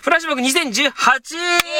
フラッシュバック2018。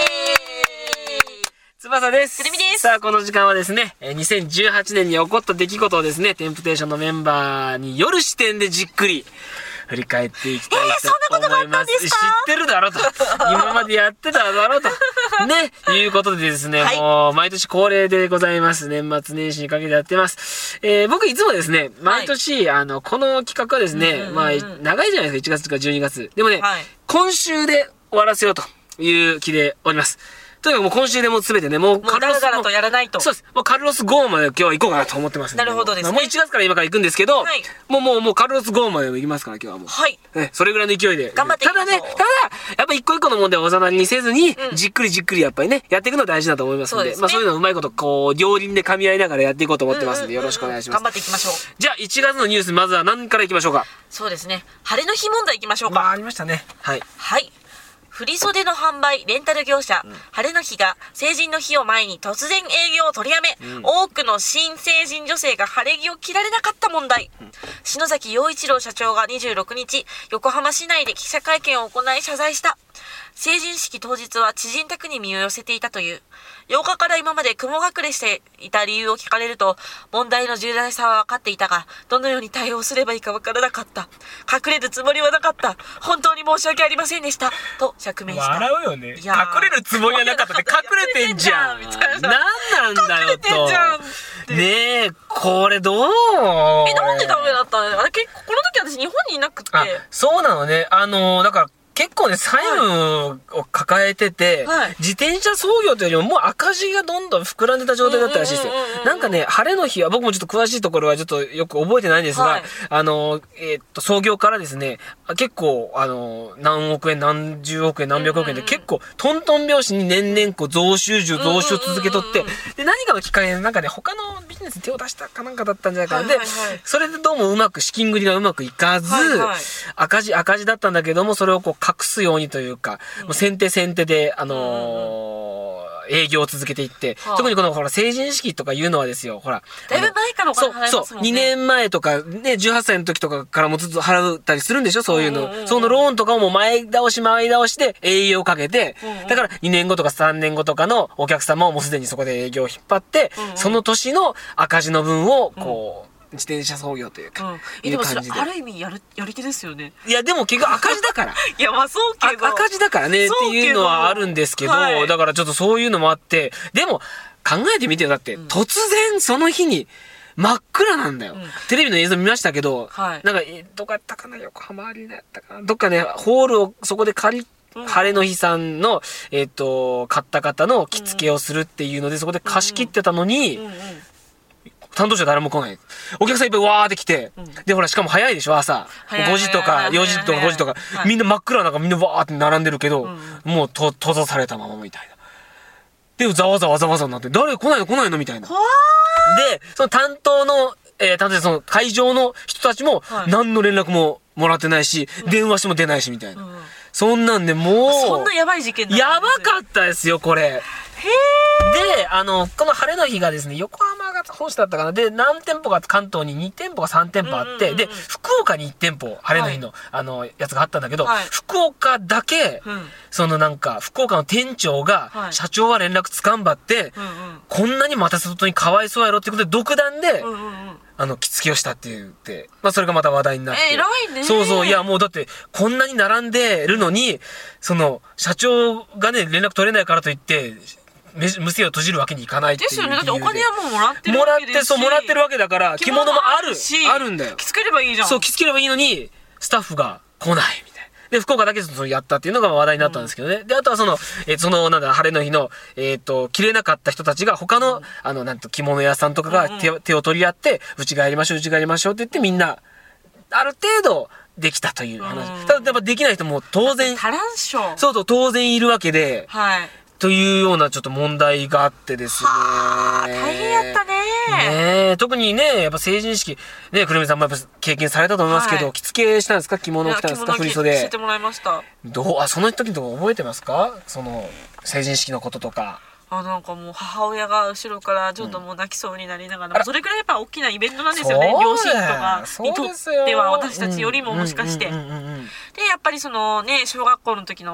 翼です。 くるみです。 さあ、この時間はですね、2018年に起こった出来事をですね、テンプテーションのメンバーによる視点でじっくり振り返っていきたいと思います。知ってるだろうと。今までやってただろうと。ね、いうことでですね、もう毎年恒例でございます。年末年始にかけてやってます。僕いつもですね、毎年、この企画はですね、まあ、長いじゃないですか、1月とか12月。でもね、今週で終わらせようという気でおります。とにかくもう今週でもう全てね、もうカルロス。もうダラダラとやらないと。 そうです。もうカルロスゴーンまで今日は行こうかなと思ってますんで。 なるほどですね。 もう1月から今から行くんですけど、もうカルロスゴーンまで行きますから今日はもう。 はい。 それぐらいの勢いで。 頑張っていきましょう。 ただ、やっぱ一個一個の問題をおざなりにせずに、じっくりやっぱりね、やっていくの大事だと思いますので、まあそういうのをうまいことこう、両輪で噛み合いながらやっていこうと思ってますんで、よろしくお願いします。 頑張っていきましょう。 じゃあ1月のニュース、まずは何から行きましょうか。 そうですね。晴れの日問題行きましょうか。 まあありましたね。はい。 はい。振袖の販売、レンタル業者、晴れの日が成人の日を前に突然営業を取りやめ、多くの新成人女性が晴れ着を着られなかった問題。篠崎陽一郎社長が26日、横浜市内で記者会見を行い謝罪した。成人式当日は知人宅に身を寄せていたという。8日から今まで雲隠れしていた理由を聞かれると、問題の重大さは分かっていたが、どのように対応すればいいか分からなかった。隠れるつもりはなかった。本当に申し訳ありませんでした。と釈明した。 笑うよね。隠れるつもりはなかったって隠れてんじゃん。なんなんだよと。ねえ、これどう？ なんでダメだったの？あれ結構、この時私日本にいなくて。 そうなのね。だから、結構ね、債務を抱えてて、自転車操業というよりももう赤字がどんどん膨らんでた状態だったらしいですよ。なんかね、晴れの日は、僕もちょっと詳しいところはちょっとよく覚えてないんですが、創業からですね、結構、何億円、何十億円、何百億円で結構、トントン拍子に年々こう増収を続けとって、で、何かの機会でなんかね、他のビジネスに手を出したかなんかだったんじゃないかな。で、それでどうも資金繰りがうまくいかず、赤字だったんだけども、それをこう、隠すようにというか、もう先手で、営業を続けていって、特にこの、ほら、成人式とかいうのはですよ、ほら。 だいぶ前からお金払いますもんね。 そう、2年前とか、ね、18歳の時とかからもずっと払ったりするんでしょ、そういうの。そのローンとかをもう前倒しして営業をかけて、だから2年後とか3年後とかのお客様をもうすでにそこで営業を引っ張って、その年の赤字の分を、こう、自転車操業というか、いう感じで。 ある意味やり手ですよね。 いや、でも結局赤字だから。 いや、まあそうけど。 赤字だからね、っていうのはあるんですけど、だからちょっとそういうのもあって、でも、考えてみてよ。だって、突然その日に、真っ暗なんだよ。テレビの映像見ましたけど、なんか、どこやったかな、横浜アリーナやったかな。どっかね、ホールをそこで晴れの日さんの、買った方の着付けをするっていうので、そこで貸し切ってたのに、担当者誰も来ない。お客さんいっぱいわーって来て。で、ほら、しかも早いでしょ、朝。5時とか、4時とか5時とか。みんな真っ暗なんかみんなわーって並んでるけど、もう閉ざされたままみたいな。で、ざわざわになって、誰来ないのみたいな。で、その担当の、その会場の人たちも、何の連絡ももらってないし、電話しても出ないし、みたいな。そんなんでもう、 そんなやばい事件だった。 やばかったですよ、これ。で、この晴れの日がですね、横浜が本社だったかな。で、何店舗か関東に2店舗か3店舗あって、で、福岡に1店舗、晴れの日の、やつがあったんだけど、福岡だけ、福岡の店長が、社長は連絡つかんばって、こんなに待たせとにかわいそうやろってことで、独断で、着付けをしたって言って、まあそれがまた話題になって。 偉いね。 そう、いやもうだって、こんなに並んでるのに、社長がね、連絡取れないからといって、店を閉じるわけにいかないっていうですよね。だってお金はもうもらってるわけですし。 もらってるわけだから、着物もあるんだよ。 着付ければいいじゃん。 そう、着付ければいいのに、スタッフが来ないみたいな。で、福岡だけやったっていうのが話題になったんですけどね。で、あとは晴れの日の、着れなかった人たちが他の、着物屋さんとかが手を取り合って、うちがやりましょうって言ってみんな、ある程度、できたという話。ただ、やっぱできない人も当然、そう当然いるわけで、というようなちょっと問題があってですね。 大変やったね。 特にね、やっぱ成人式、ね、くるみさんもやっぱ経験されたと思いますけど、着付けしたんですか？着物を着たんですか？振袖。 着せてもらいました。 その時のとこ覚えてますか？成人式のこととか。 なんかもう母親が後ろからちょっともう泣きそうになりながら、それくらいやっぱ大きなイベントなんですよね。両親とかにとっては私たちよりももしかして。で、やっぱり小学校の時の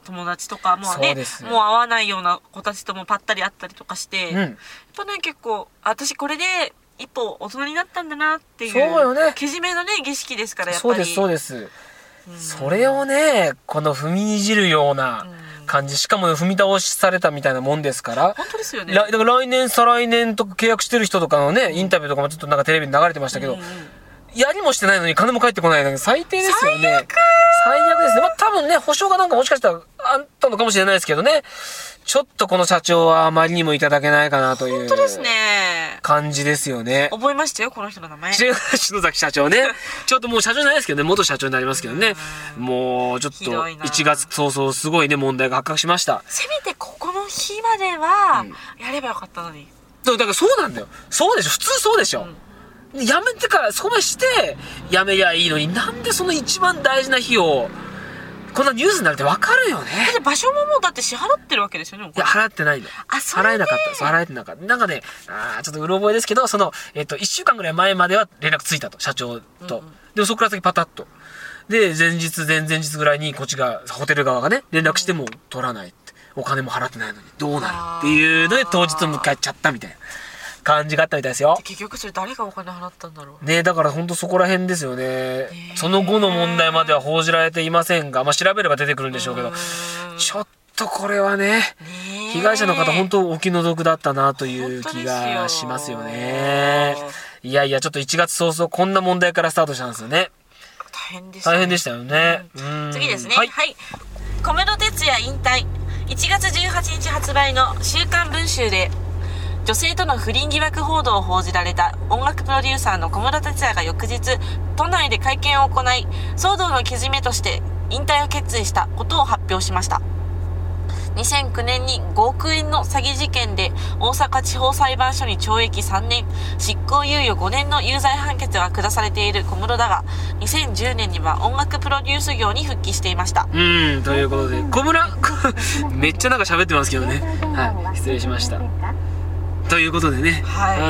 友達とかもね、もう会わないような子たちともぱったり会ったりとかして、やっぱね結構私これで一歩大人になったんだなっていう、そうよね、けじめのね儀式ですから、やっぱりそうです、それをねこの踏みにじるような感じ、しかも踏み倒しされたみたいなもんですから。 本当ですよね。 だから来年再来年とか契約してる人とかのねインタビューとかもちょっとなんかテレビに流れてましたけど、やりもしてないのに金も返ってこないのに最低ですよね。最悪ですね。まあ多分ね保証がなんかもしかしたらあったのかもしれないですけどね、ちょっとこの社長はあまりにもいただけないかなという本当ですね感じですよね。 覚えましたよこの人の名前。 篠崎社長ね。ちょっともう社長じゃないですけどね、元社長になりますけどね。もうちょっと1月早々すごいね問題が発覚しました。 せめてここの日まではやればよかったのに。 だからそうなんだよ。そうでしょ、普通そうでしょ。やめてからそこまでしてやめりゃいいのに、なんでその一番大事な日をこんなニュースになるって分かるよね。 だって場所ももうだって支払ってるわけですよね。 いや払ってないの。払えなかった。そう払えてなかった。なんかね、ちょっとうろ覚えですけど、その1週間ぐらい前までは連絡ついたと、社長と。でもそこから先パタッと。で前日前々日ぐらいにこっちがホテル側がね連絡しても取らないって、お金も払ってないのにどうなるっていうので当日を迎えちゃったみたいな感じがあったみたいですよ。 結局それ誰がお金払ったんだろうね。だから本当そこら辺ですよね。その後の問題までは報じられていませんが、まあ調べれば出てくるんでしょうけど、ちょっとこれはね被害者の方本当お気の毒だったなという気がしますよね。いやいや、ちょっと1月早々こんな問題からスタートしたんですよね。大変でしたよね。 次ですね。はい、小室哲哉引退。1月18日発売の週刊文春で女性との不倫疑惑報道を報じられた音楽プロデューサーの小室哲哉が翌日都内で会見を行い、騒動のけじめとして引退を決意したことを発表しました。2009年に5億円の詐欺事件で大阪地方裁判所に懲役3年執行猶予5年の有罪判決が下されている小室だが、2010年には音楽プロデュース業に復帰していました。 ということで小室めっちゃなんか喋ってますけどね、はい、失礼しました。ということでね、小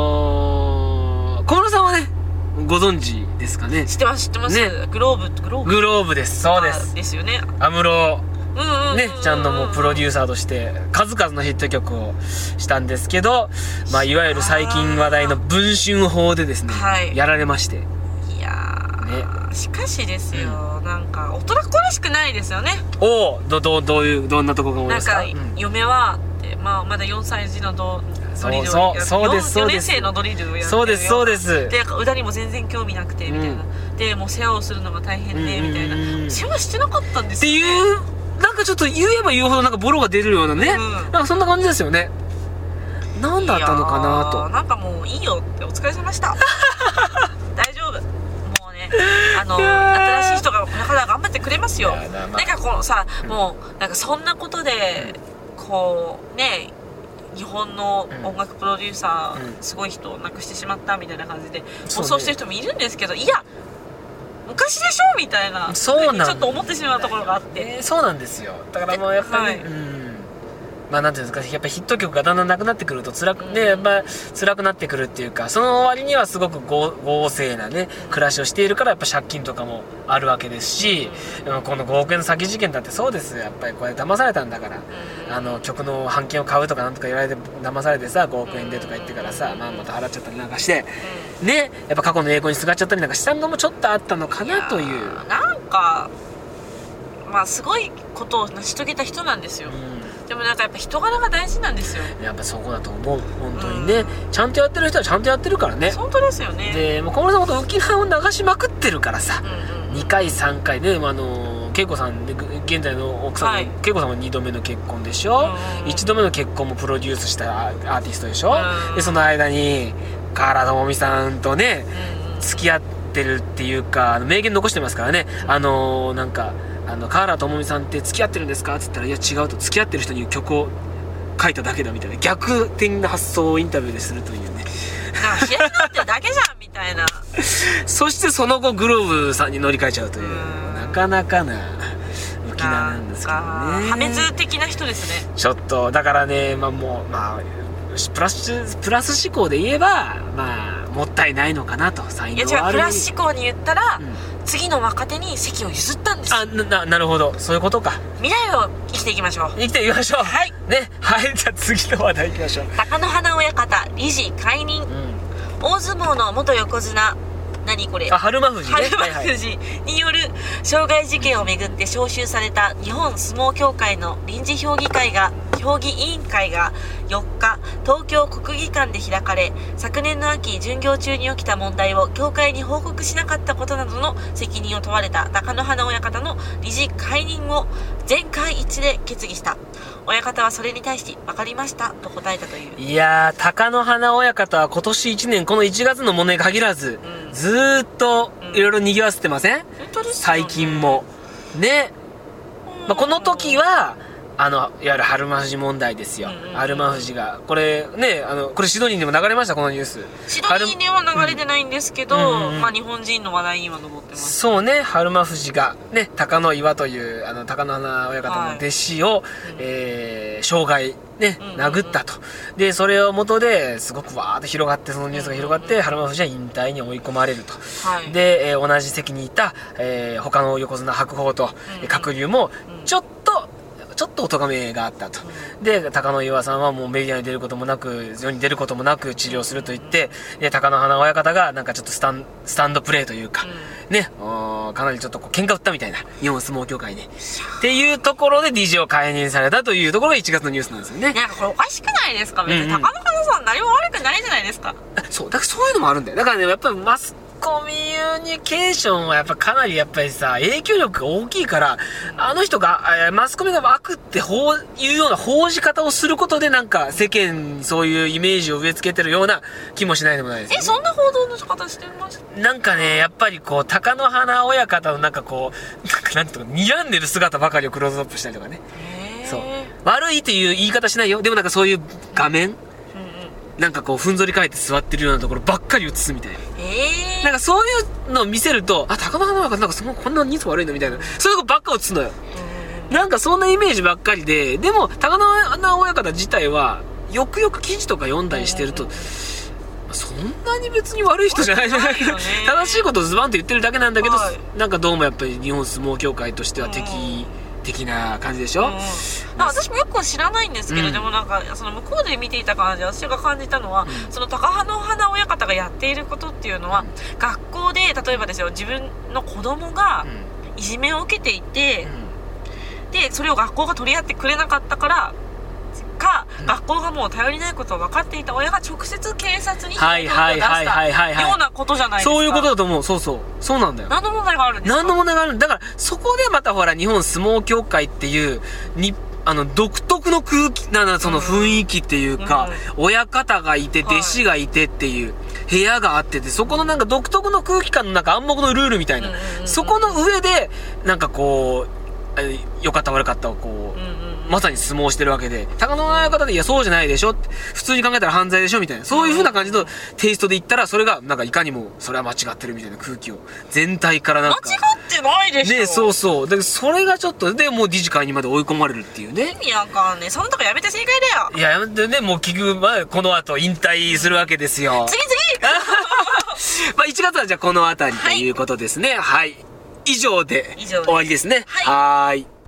室さんはねご存知ですかね。 知ってますね。グローブです。そうです。 ですよね。 安室ね、ちゃんともうプロデューサーとして数々のヒット曲をしたんですけど、まあいわゆる最近話題の文春法でですね、やられまして。 いやー、ね、しかしですよ、なんか大人っ子らしくないですよね。 どんなとこが思いますか。 なんか、嫁はってまだ4歳児のドリルを4年生のドリルをやってるよ。 そうです。 で歌にも全然興味なくてみたいな、でもう世話をするのが大変でみたいな、世話してなかったんですよねっていう、なんかちょっと言えば言うほどなんかボロが出るようなね、なんかそんな感じですよね。なんだったのかなと。 なんかもういいよって、お疲れ様でした大丈夫、もうね新しい人がなかなか頑張ってくれますよ。なんかこのさ、もうなんかそんなことでこうね、日本の音楽プロデューサー、すごい人を亡くしてしまったみたいな感じで放送してる人もいるんですけど、いや昔でしょみたいな、ちょっと思ってしまうところがあって、 そうなんですよ。だからもうやっぱり、まあなんていうんですか、やっぱヒット曲がだんだんなくなってくると辛くなってくるっていうか、その割にはすごく豪勢なね暮らしをしているから、やっぱ借金とかもあるわけですし、この5億円の詐欺事件だってそうです。やっぱりこれ騙されたんだから、曲の版権を買うとかなんとか言われて騙されてさ、5億円でとか言ってからさ、また払っちゃったりなんかしてね、やっぱ過去の栄光にすがっちゃったりなんかしたのもちょっとあったのかなという。 なんかまあすごいことを成し遂げた人なんですよ。でもなんかやっぱ人柄が大事なんですよ。 やっぱそこだと思う、本当にね、ちゃんとやってる人はちゃんとやってるからね。 本当ですよね。 でもう小室さんほんと浮き輪を流しまくってるからさ、2回3回ね、恵子さんで現在の奥さん、恵子さんは2度目の結婚でしょ、1度目の結婚もプロデュースしたアーティストでしょ、でその間に華原朋美さんとね、付き合ってるっていうか名言残してますからね。なんか華原朋美さんって付き合ってるんですかって言ったら、いや違うと、付き合ってる人に曲を書いただけだみたいな逆転な発想をインタビューでするというね、 試合になってるだけじゃんみたいなそしてその後グローブさんに乗り換えちゃうという、なかなかな浮き名なんですけどね。 破滅的な人ですね。 ちょっとだからね、プラス思考で言えば、 もったいないのかなと。才能いや違う、 あるプラス思考に言ったら、次の若手に席を譲ったんです。 なるほど、そういうことか。 未来を生きていきましょう。 生きていきましょう。 はいね、はい、じゃあ次の話題いきましょう。 貴乃花親方理事解任、大相撲の元横綱、何これ、 春馬富士ね、 春馬富士による傷害事件をめぐって招集された日本相撲協会の臨時評議委員会が4日東京国技館で開かれ、昨年の秋巡業中に起きた問題を協会に報告しなかったことなどの責任を問われた貴乃花親方の理事解任を全会一致で決議した。親方はそれに対し分かりましたと答えたという。 いやー、貴乃花親方は今年1年この1月のものに限らず、ずーっといろいろ賑わせてません？最近もね。この時はいわゆる春馬富士問題ですよ。春馬富士がこれね、これシドニーにも流れました、このニュース。 シドニーでは流れてないんですけど、日本人の話題には上ってます。 そうね、春馬富士がね、貴乃岩という貴乃花親方の弟子を、傷害ね、殴ったと。でそれを元ですごくわーっと広がって、そのニュースが広がって、春馬富士は引退に追い込まれると。で、同じ席にいた、他の横綱白鵬と鶴竜もちょっとお咎めがあったと。で貴乃岩さんはもうメディアに出ることもなく、世に出ることもなく治療すると言って、で貴乃花親方がなんかちょっとスタンドプレーというか、ね、かなりちょっと喧嘩売ったみたいな、日本相撲協会でっていうところで DJ を解任されたというところが1月のニュースなんですよね。 なんかこれおかしくないですか？別に貴乃花さん何も悪くないじゃないですか。 そうだからそういうのもあるんだよ。だからね、やっぱりマスコミュニケーションはやっぱかなりやっぱりさ、影響力が大きいから、あの人がマスコミが悪っていうような報じ方をすることで、なんか世間そういうイメージを植え付けてるような気もしないでもないです、ね。 そんな報道の仕方してました？ なんかね、やっぱりこう貴乃花親方のなんかこうなんとか睨んでる姿ばかりをクローズアップしたりとかね。そう悪いっていう言い方しないよ。でもなんかそういう画面、なんかこうふんぞり返って座ってるようなところばっかり映すみたいな。なんかそういうのを見せると、貴乃花親方なんかこんな人相悪いのみたいな、そういうとこばっか映すのよ。なんかそんなイメージばっかりで、でも貴乃花親方自体はよくよく記事とか読んだりしてると、そんなに別に悪い人じゃないじゃないか。正しいことをズバンと言ってるだけなんだけど、なんかどうもやっぱり日本相撲協会としては的な感じでしょ。 私もよく知らないんですけど、でもなんかその向こうで見ていた感じで私が感じたのは、その貴乃花親方がやっていることっていうのは、学校で例えばですよ、自分の子供がいじめを受けていて、でそれを学校が取り合ってくれなかったから学校がもう頼りないことを分かっていた親が直接警察にはいはいはいはいはいようなことじゃないですか。 そういうことだと思う。そうなんだよ。 何の問題があるんですか？ 何の問題があるんだから、そこでまたほら日本相撲協会っていう独特の空気その雰囲気っていうか、親方がいて弟子がいてっていう部屋があってて、そこのなんか独特の空気感のなんか暗黙のルールみたいな、そこの上でなんかこう良かった悪かったをこう、まさに相撲してるわけで、貴乃花親方でいやそうじゃないでしょって、普通に考えたら犯罪でしょみたいな、そういう風な感じのテイストで言ったら、それがなんかいかにもそれは間違ってるみたいな空気を全体からなんか間違ってないでしょね。そうでそれがちょっとでもう理事会にまで追い込まれるっていうね。 意味わかんねえ。そんなとこやめて正解だよ。 いややめてね、もう結局この後引退するわけですよ。 次 1月はじゃあこの辺りということですね。はい、以上で終わりですね。はい。